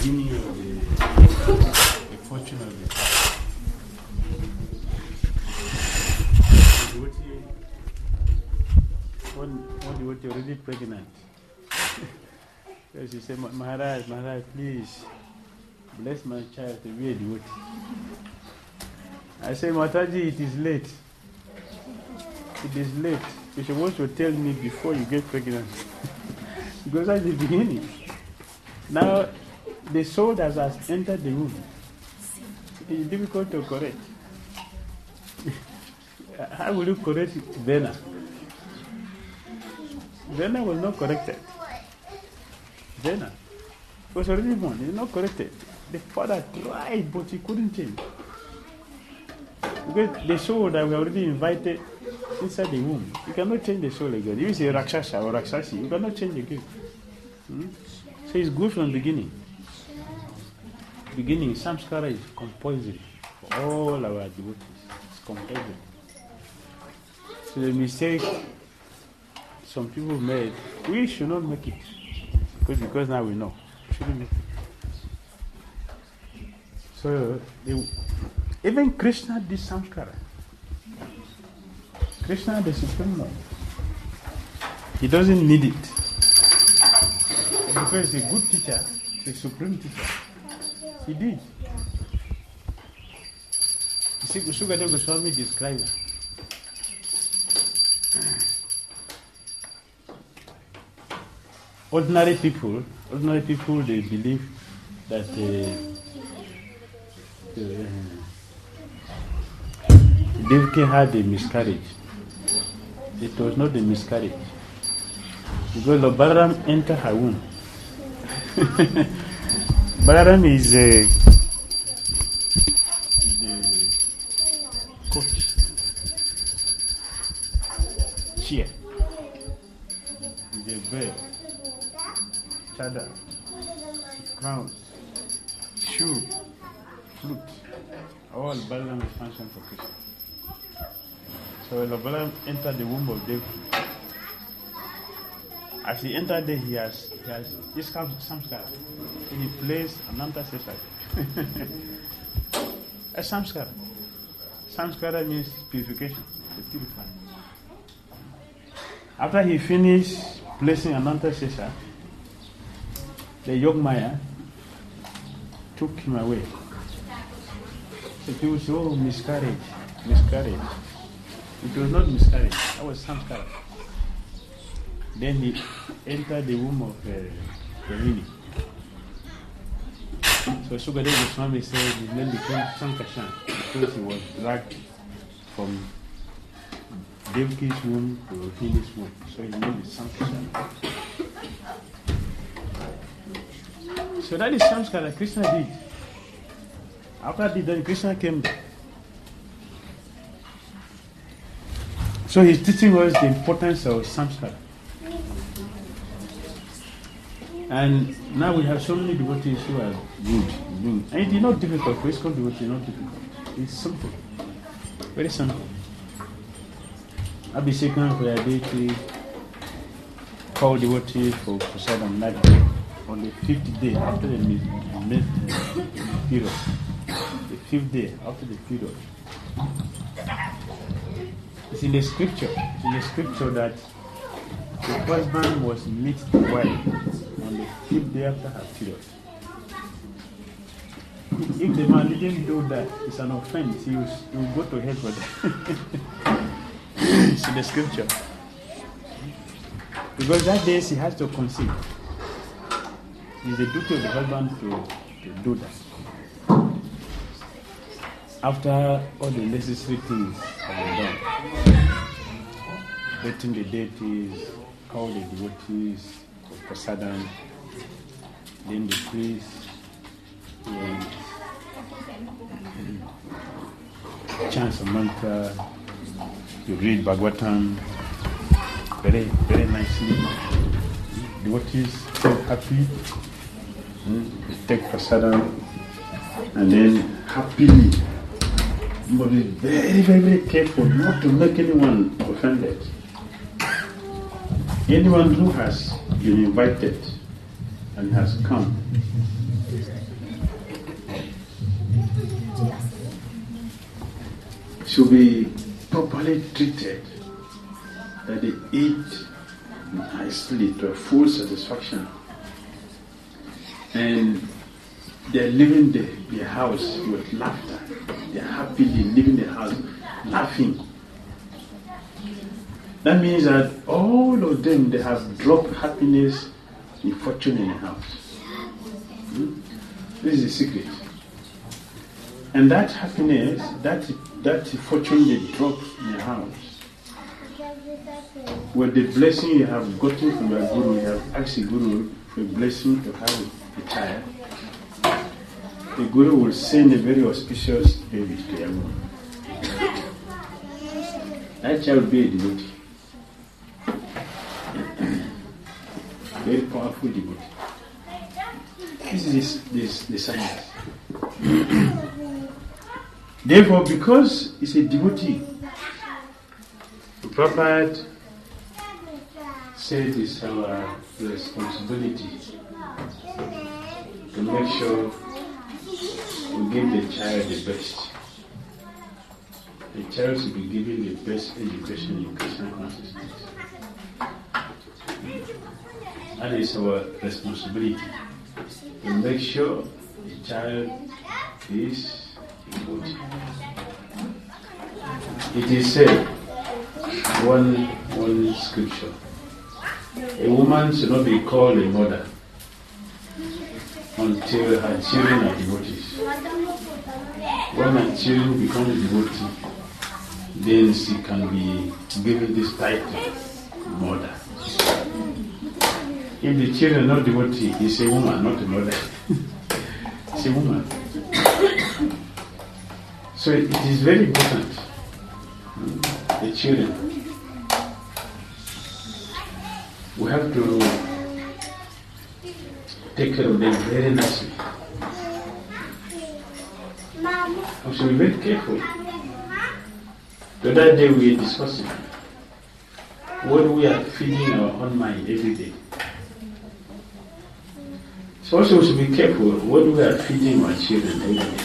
beginning of the fortune of the house. One devotee already pregnant. So she said, Maharaj, please bless my child to be a devotee. I said, Mataji, it is late. It is late. You're supposed to tell me before you get pregnant. Because at the beginning. Now, the soul that has entered the womb is difficult to correct. How will you correct Vena? Vena was not corrected. Vena was already born. It's not corrected. The father tried, but he couldn't change. Because the soul that we already invited inside the womb, you cannot change the soul again. If it's a Rakshasa or Rakshasi, you cannot change again. So it's good from the beginning. Beginning, samskara is compulsory for all our devotees. It's compulsory. So the mistake some people made, we should not make it. Because now we know. We shouldn't make it. So even Krishna did samskara. Krishna, the Supreme Lord, he doesn't need it. Because he's a good teacher, the supreme teacher. He did. You see, Sukadeva Goswami described it. Ordinary people, they believe that Devaki had a miscarriage. It was not a miscarriage. Because Lord Balaram entered her womb. Balaram is the coach, chair, the bed, chadar, crown, shoe, flute, all Balaram is function for Krishna. So when Lord Balaram entered the womb of Devaki, as he entered there, he has this samskara. He plays Ananta Sesha. A samskara. Samskara means purification, to purify. After he finished placing Ananta Sesha, the Yogmaya took him away. So people say, oh, miscarriage. It was not miscarriage, that was samskara. Then he entered the womb of Rini. So Sukadeva Goswami said his name became Sankashan because he was dragged from Devaki's womb to Rini's womb. So his name is Sankashan. So that is samskara that Krishna did. After he did, Krishna came back. So he's teaching us the importance of samskara. And now we have so many devotees who are good. And it is not difficult. For ISKCON devotee is not difficult. It's simple. Very simple. Abhisekam for your deity, call devotees for prasadam that day, on the 5th day after the period. The 5th day after the period. It's in the scripture. It's in the scripture that the husband was meet the wife on the 5th day after her period. If the man didn't do that, it's an offense. He will go to hell for that. It's in the scripture. Because that day she has to conceive. It's the duty of the husband to do that. After all the necessary things have been done, letting the deities, call the devotees for prasadam, then the priest will chant a mantra, you read Bhagavatam very, very nicely. Devotees feel happy, they take prasadam, and then happily, but be very, very, very careful not to make anyone offended. Anyone who has been invited and has come. Should be properly treated, that they eat nicely to a full satisfaction, and they're leaving their house with laughter. They're happily leaving the house laughing. That means that all of them, they have dropped happiness and fortune in the house. This is the secret. And that happiness, that fortune they drop in the house, with the blessing you have gotten from your guru, you have asked the guru for a blessing to have a child, the guru will send a very auspicious baby to your womb. That child will be a devotee. Very powerful devotee. This is the science. Therefore, because it's a devotee, Prabhupada said it's our responsibility to make sure we give the child the best. The child should be given the best education in Krishna consciousness. And it's our responsibility to make sure the child is devotee. It is said, one scripture, a woman should not be called a mother until her children are devotees. When her children become devotees, then she can be given this title, mother. If the children are not devotees, it's a woman, not a mother. It's a woman. So it is very important, the children. We have to take care of them very nicely. We should be very careful. The other day we were discussing what we are feeding our own mind every day. So also we should be careful what we are feeding our children every day.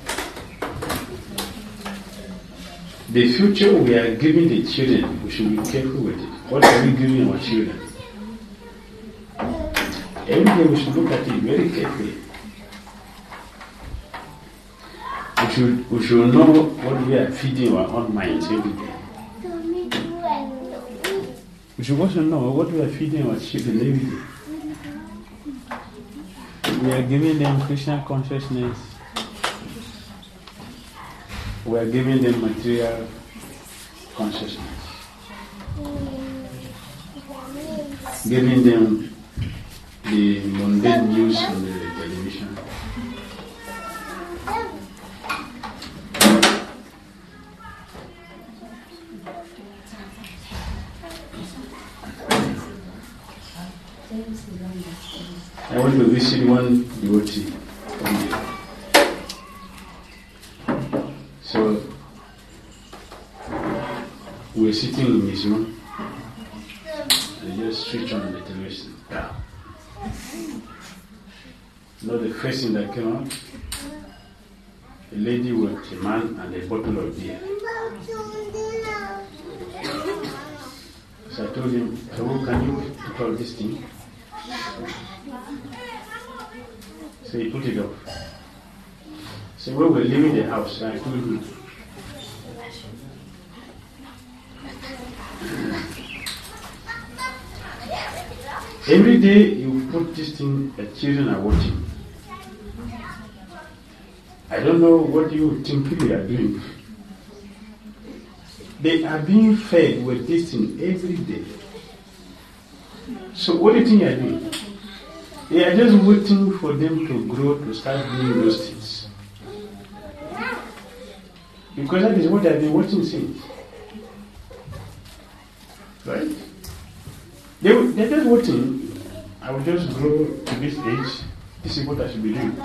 The future we are giving the children, we should be careful with it. What are we giving our children? Every day we should look at it very carefully. We should know what we are feeding our own minds every day. We should also know what we are feeding our children every day. We are giving them Krishna consciousness. We are giving them material consciousness. Giving them the mundane news on the television. I want to visit one devotee one day. So we were sitting in his room and just switch on the television. You know the first thing that came out? A lady with a man and a bottle of beer. So I told him, "Hello, can you put out this thing?" So he put it off. So when we were leaving the house, I told him, every day you put this thing that children are watching. I don't know what you think people are doing. They are being fed with this thing every day. So what do you think you are doing? They are just waiting for them to grow to start doing those things. Because that is what they have been watching since. Right? They're just waiting. I will just grow to this age. This is what I should be doing.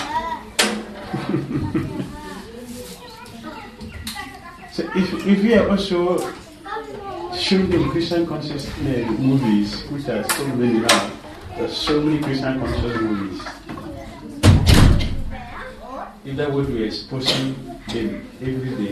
So if we are also showing them Christian consciousness movies, which are so many now, There's so many Christian conscious movies. If that what we're exposing them every day,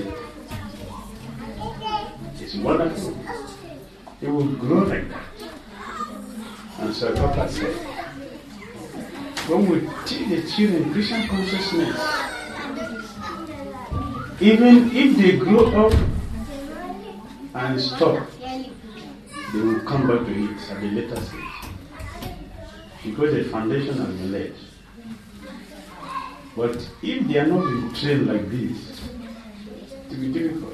it's wonderful. It will grow like that. And so Papa said, when we teach the children Christian consciousness, even if they grow up and stop, they will come back to it at a later stage. Because the foundation has been laid. But if they are not being trained like this, it will be difficult.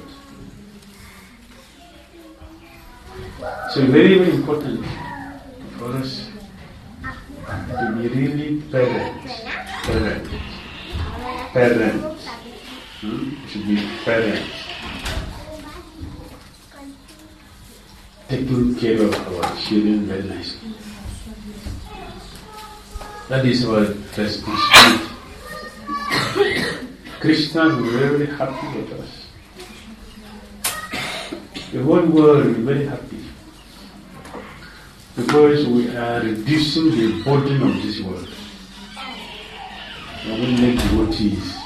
So very, very important for us to be really parents. We should be parents. Taking care of our children very nicely. That is our responsibility. Christians will be very happy with us. The whole world will be very happy. Because we are reducing the burden of this world. When we make devotees,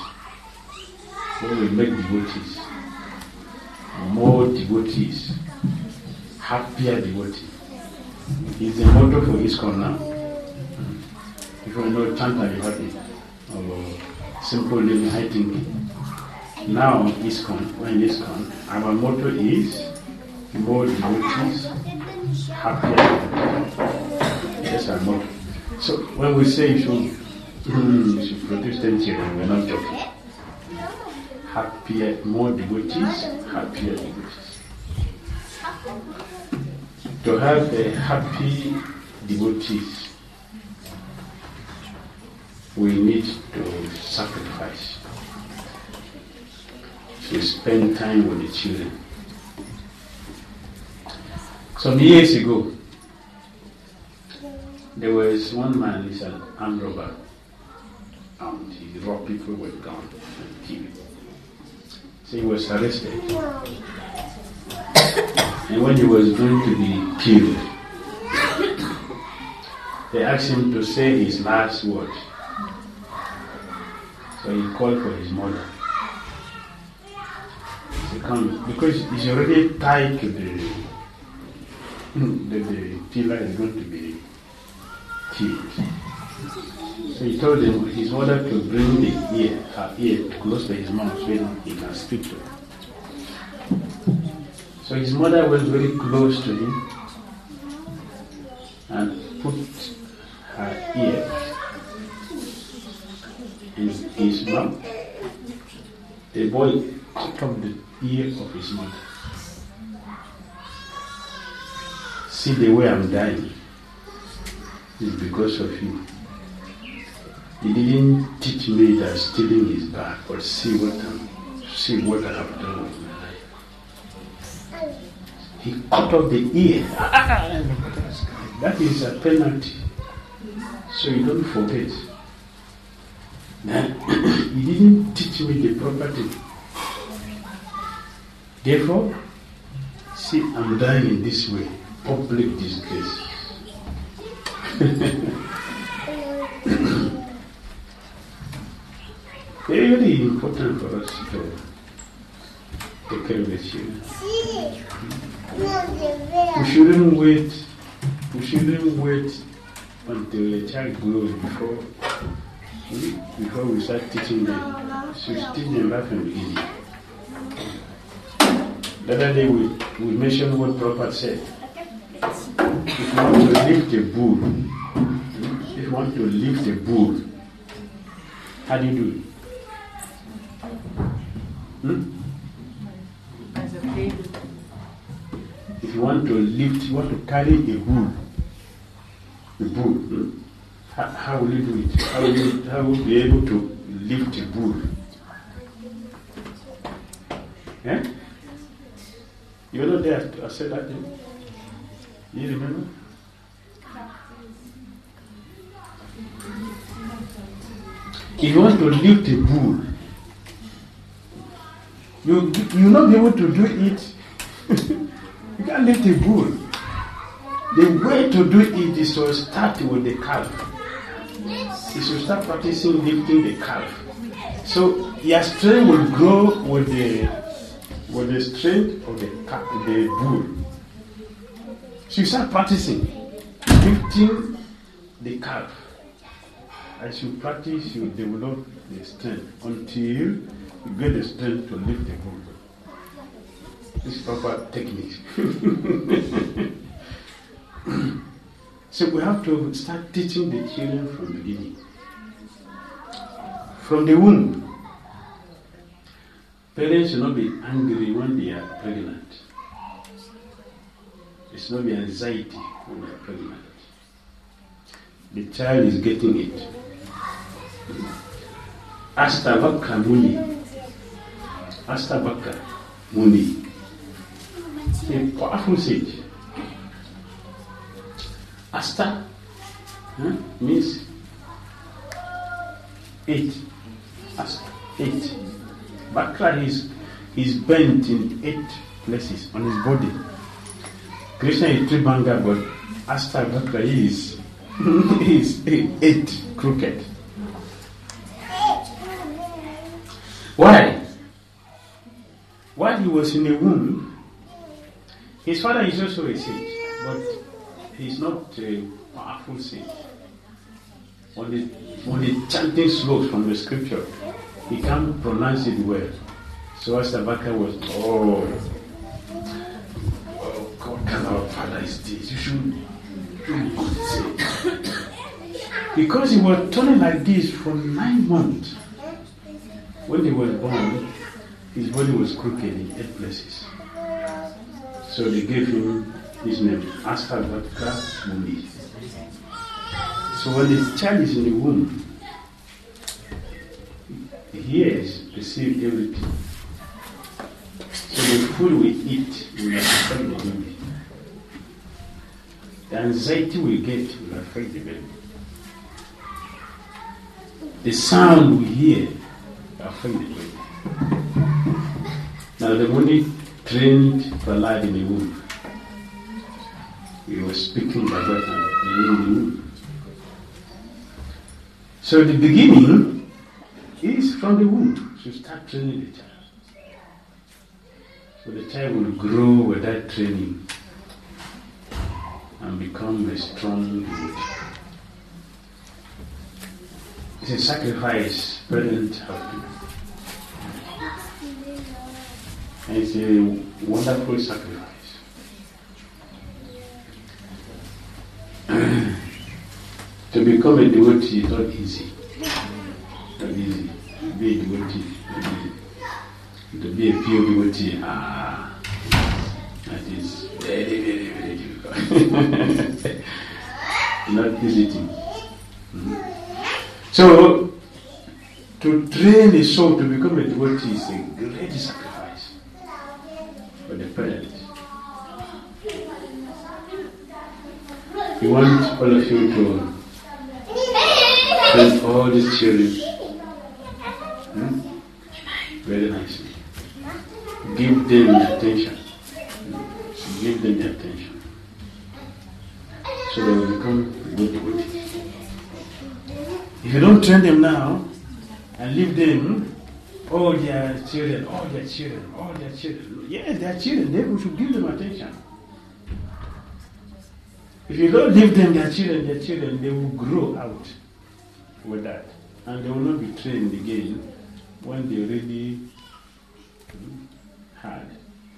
more devotees, happier devotees. It's the motto for ISKCON now. If you know, chant and be happy, or simple living, high thinking. Now, ISKCON, our motto is more devotees, happier. That's our motto. So when we say you should produce 10 children, we're not joking. Happier, more devotees, happier devotees. To have a happy devotees, we need to sacrifice, to spend time with the children. Some years ago, there was one man, he's an armed robber, and he robbed people with guns and killed. So he was arrested. And when he was going to be killed, they asked him to say his last word. So he called for his mother. He come, because he's already tied to the killer is going to be killed. So he told his mother to bring her ear close to his mouth so he can speak to her. So his mother was very close to him and put her ear in his mouth. The boy took up the ear of his mother. See the way I'm dying is because of you. He didn't teach me that stealing is bad, but see what I have done with my life. He cut off the ear. That is a penalty. So you don't forget. He didn't teach me the proper thing. Therefore, see, I'm dying in this way. Public disgrace. Very, very important for us to take care of the children. We shouldn't wait until the child grows before we start teaching them. So we teach them right from the beginning. The other day we mentioned what Prabhupada said. If you want to lift a bull, how do you do it? If you want to carry a bull, how will you do it? How will you be able to lift a bull? Eh? You were not there, I said that to you. You remember? If you want to lift a bull, you'll not be able to do it. You can't lift a bull. The way to do it is to start with the calf. You should start practicing lifting the calf. So your strength will grow with the strength of the bull. So you start practicing lifting the calf. As you practice, you develop the strength until you get the strength to lift the bull. This is proper technique. So we have to start teaching the children from the beginning. From the womb. Parents should not be angry when they are pregnant. There should not be anxiety when they are pregnant. The child is getting it. Astavaka Muni. Astavaka Muni. A powerful sage. Asta means 8. Asta, 8. Bakra is bent in 8 places on his body. Krishna is Tribanga, but Asta Bakra is 8 crooked. Why? While he was in the womb, his father is also a sage, but he's not a powerful sage. On the chanting slows from the scripture, he can't pronounce it well. So Astabaka was, God, kind of father is this? You should do good sage. Because he was turning like this for 9 months. When he was born, his body was crooked in 8 places. So they gave him his name, Astavaka Muni. So when the child is in the womb, he hears, receives everything. So the food we eat will affect the baby. The anxiety we get will affect the baby. The sound we hear will affect the baby. Now the Muni trained Prahlad in the womb. He was speaking Bhagavatam in the womb. So the beginning is from the womb. So start training the child. So the child will grow with that training and become a strong devotee. It's a sacrifice parents have to do. And it's a wonderful sacrifice. To become a devotee is not easy. Not easy. To be a devotee, not easy. To be a pure devotee, that is very, very, very difficult. Not easy thing. So, to train a soul to become a devotee is a great sacrifice for the parents. We want all of you to train all these children very nicely. Give them the attention. Give them the attention. So they will become good devotees. If you don't train them now and leave them, all their children, yes, they are children, then we should give them attention. If you don't leave them, their children, they will grow out with that. And they will not be trained again when they already had.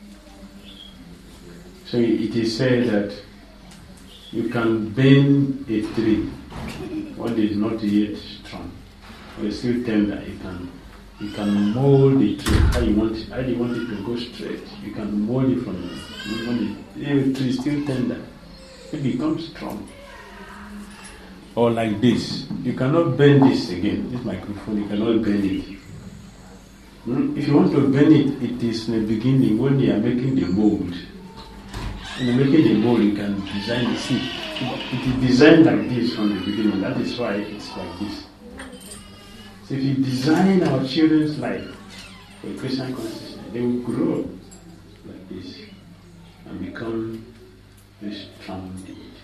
So it is said that you can bend a tree when it is not yet strong. When it's still tender, you can mold the tree how you want it to go straight. You can mold it from when the tree is still tender. It becomes strong. Or like this. You cannot bend this again. This microphone, you cannot bend it. If you want to bend it, it is in the beginning when you are making the mold. When you're making the mold, you can design the seed. It is designed like this from the beginning. That is why it's like this. So if you design our children's life for Christian consciousness, they will grow like this and become very strong.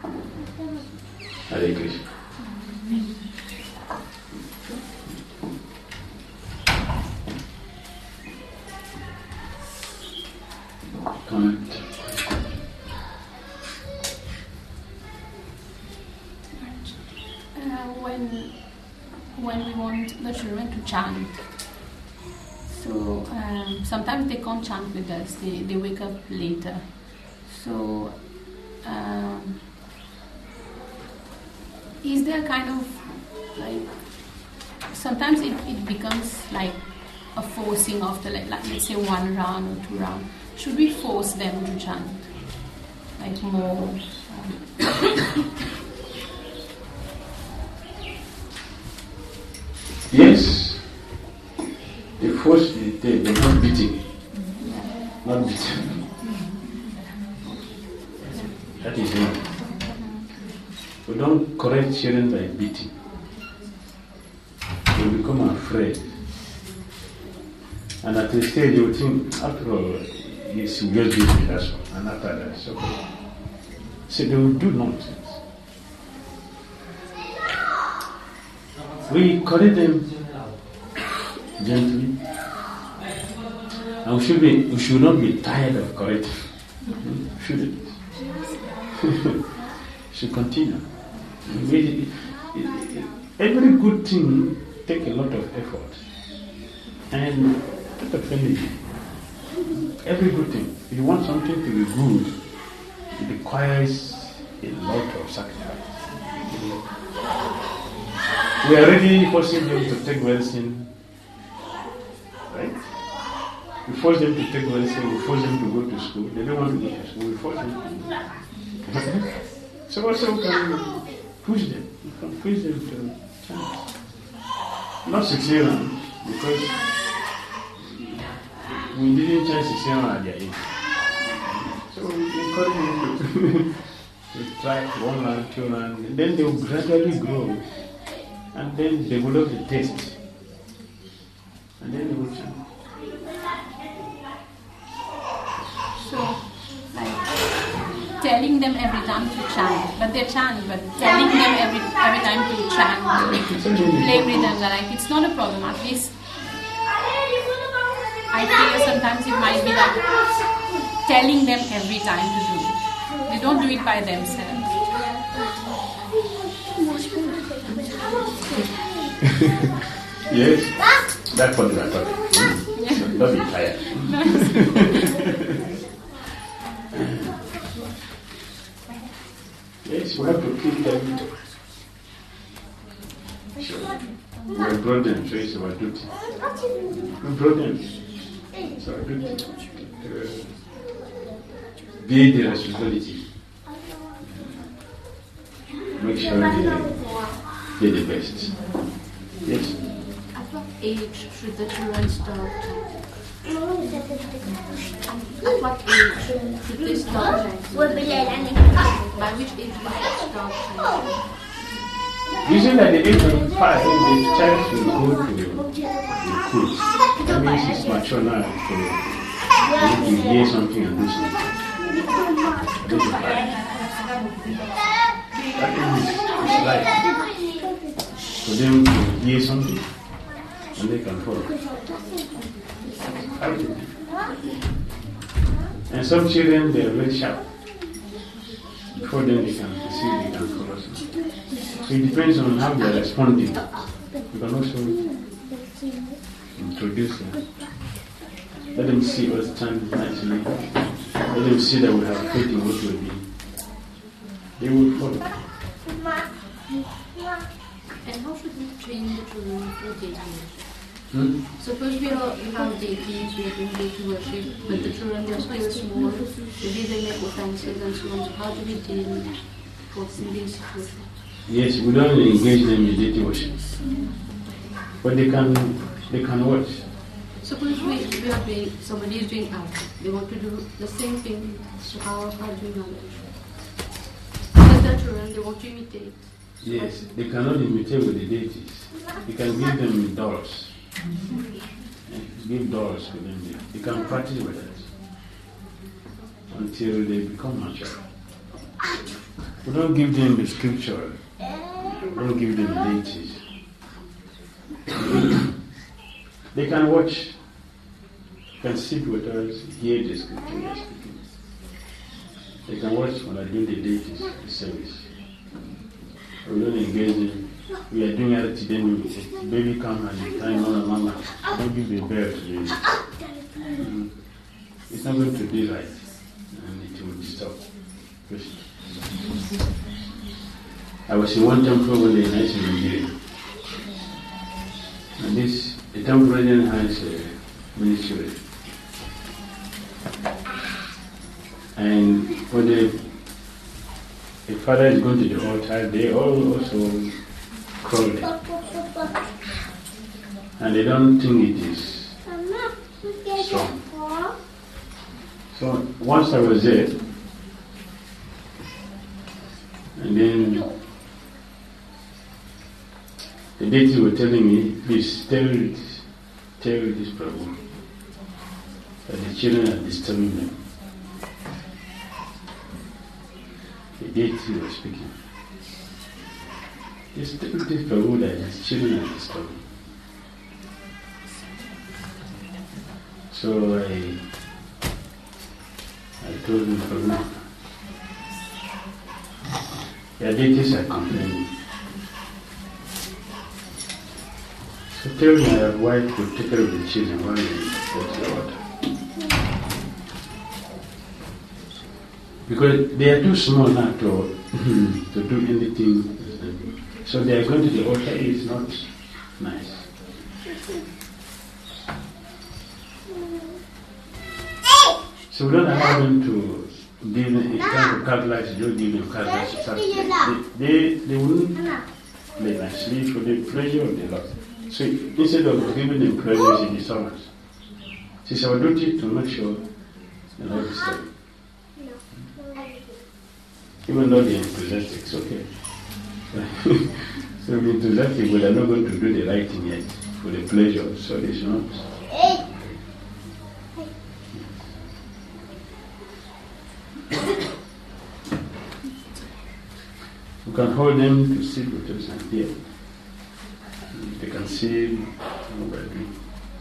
Hare Krishna. Comment. When we want the children to chant, so sometimes they can't chant with us. They wake up later. So is there kind of like sometimes it becomes like a forcing after like let's say 1 round or 2 rounds. Should we force them to chant like more? Yes, the force they're not beating, not beating. That is wrong. We don't correct children by beating. They become afraid. And at the stage you think, after all, yes, you just beat me, that's all. And after that, it's okay. So they will do nonsense. We correct them gently. And we should not be tired of correcting. Shouldn't. Should continue. Every good thing takes a lot of effort. And not of energy. Every good thing. If you want something to be good, it requires a lot of sacrifice. We are already forcing them to take medicine, right? We force them to take medicine, we force them to go to school. They don't want to go to school, we force them to. So also we can push them. We can push them to chant. Not 16 rounds, because we didn't chant 16 rounds at their age. So we encourage them to try 1 round, 2 rounds, and then they will gradually grow. And then develop the taste. And then they will chant. So, like telling them every time to chant, but they chant, but telling them every time to chant, play with them, like it's not a problem. At least I feel sometimes it might be like telling them every time to do it. They don't do it by themselves. Yes, that's what we are talking. So don't be tired. Yes, we have to keep them. Sure. We have brought them, so it's our duty. We brought them. It's our duty. Be the responsibility. Make sure they're the best. Yes. At what age should the children start? At what age should they start? By which age should they start? Usually at the age of 5, the child should go to the school. That means he's mature now to hear something and do something. That is life. For them to hear something and they can follow. And some children, they are very sharp. Before them they can see, they can follow something. So it depends on how they are responding. You can also introduce them. Let them see us stand nicely. Let them see that we have faith in what we are doing. They will follow. And how should we train the children for deity worship? Suppose we have deities, we are doing deity worship, but the children they are still small, maybe they make offenses and so on. So how do we deal with these situations? Yes, we don't engage them in deity worship. But they can watch. Suppose we are doing, somebody is doing art. They want to do the same thing, so how do we manage? Because the children, they want to imitate. Yes, they cannot imitate with the deities. You can give them dolls. Give dolls to them. They can practice with it until they become mature. We don't give them the scripture. We don't give them deities. They can watch, can sit with us, hear the scripture we are speaking. They can watch when I do the deities, the service. We don't engage them. We are doing it today. Baby come and they time on mama. Don't give the bell to them. It's not going to be right, and it will disturb. I was in one temple one day in Nigeria, and the temple president has a ministry, and when the father is going to the altar, they all also crawl, and they don't think it is strong. So once I was there, and then the deity were telling me, please tell this Prabhu that the children are disturbing them. The deity was speaking. Just tell this Prabhu that his children are disturbing. So I told him, Prabhu, your deities are complaining. So tell my wife to take care of the children while they go to the water. Because they are too small now to do anything. So they are going to the altar is not nice. So we don't allow them to give them a kind of card lights, don't give them card lights. They wouldn't play nicely for the pleasure of the Lord. So instead of giving them pleasure, she disowns. It's our duty to make sure the Lord is studying. Even though they are enthusiastic, it's okay. So we're enthusiastic, but they're not going to do the right thing yet for the pleasure, so they should not. We can hold them to sit with us and hear. They can see what we're doing.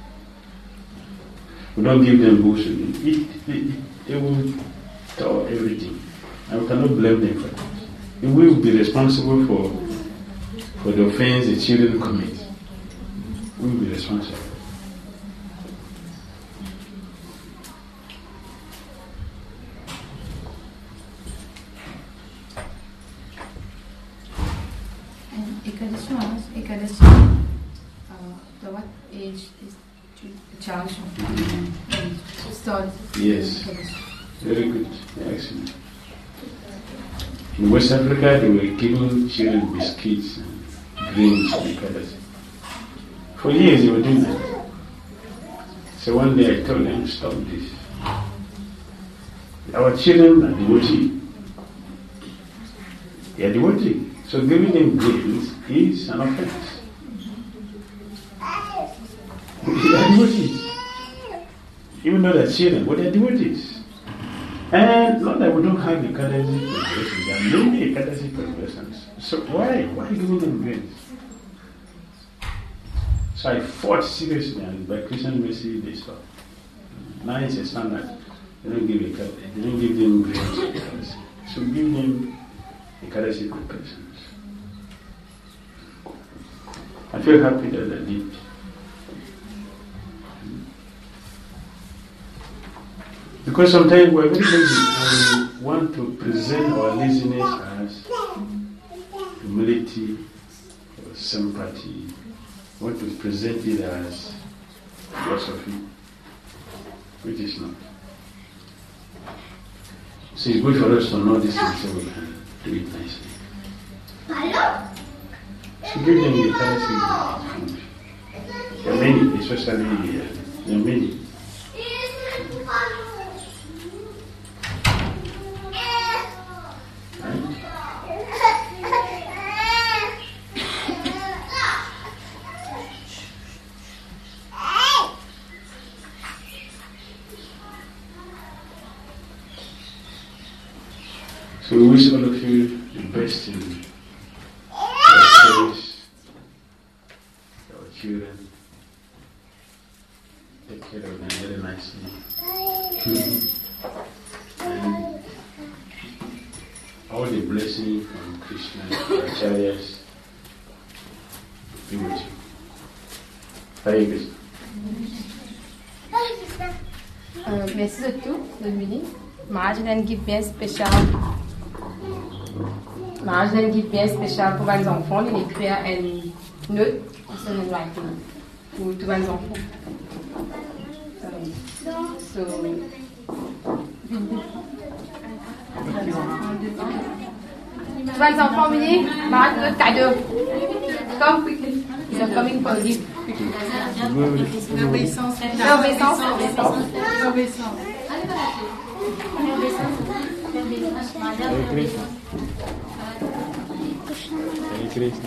We don't give them books. They will tell everything. And we cannot blame them for that. We will be responsible for the offense the children commit. We will be responsible. Ekadashi, the what age is child should start? Yes, very good, excellent. In West Africa, they were giving children biscuits and drinks and Ekadashi. For years, they were doing that. So one day I told them, stop this. Our children are devotee. They are devotee. So giving them drinks is an offense. They are devotees. Even though they're children, but they're devotees. And not that we don't have Ekadashi celebrations, there are many Ekadashi celebrations. So why giving them drinks? So I fought seriously, and by Christian mercy they stopped. Now it's a standard. They don't give them drinks. So give them Ekadashi preparations. I feel happy that I did. Because sometimes we're very lazy and we want to present our laziness as humility or sympathy. We want to present it as philosophy, which is not. So it's good for us to know this and so we can do it nicely. So give them the Ekadashi food. There are many, especially here. There are many. So we wish all of you invest in our parents, our children, take care of them very nicely. And all the blessings from Krishna, Acharyas, be with you. Hare Krishna. Merci de tout, Dominique. Maharaj donne gift bien spécial. Maharaj donne gift bien spécial pour les enfants. Il écrit une note sur le writing pour tous les enfants. So, tous les enfants, Dominique, Maharaj donne cadeau. Come quickly. They're coming for gift. L'obéissance. Hare Krishna. Hare Krishna.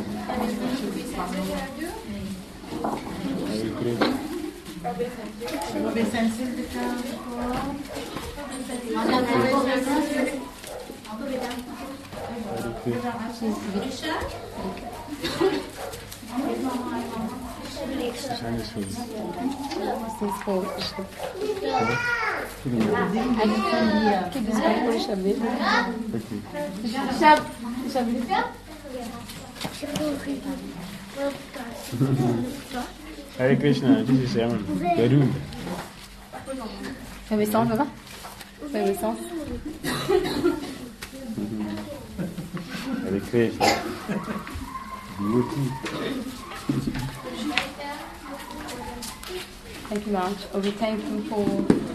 Hare Krishna. Hare Krishna, this is Garuda. Renaissance, papa. Renaissance. Hare Krishna. Beauty. Thank you, Maharaj. We thank you for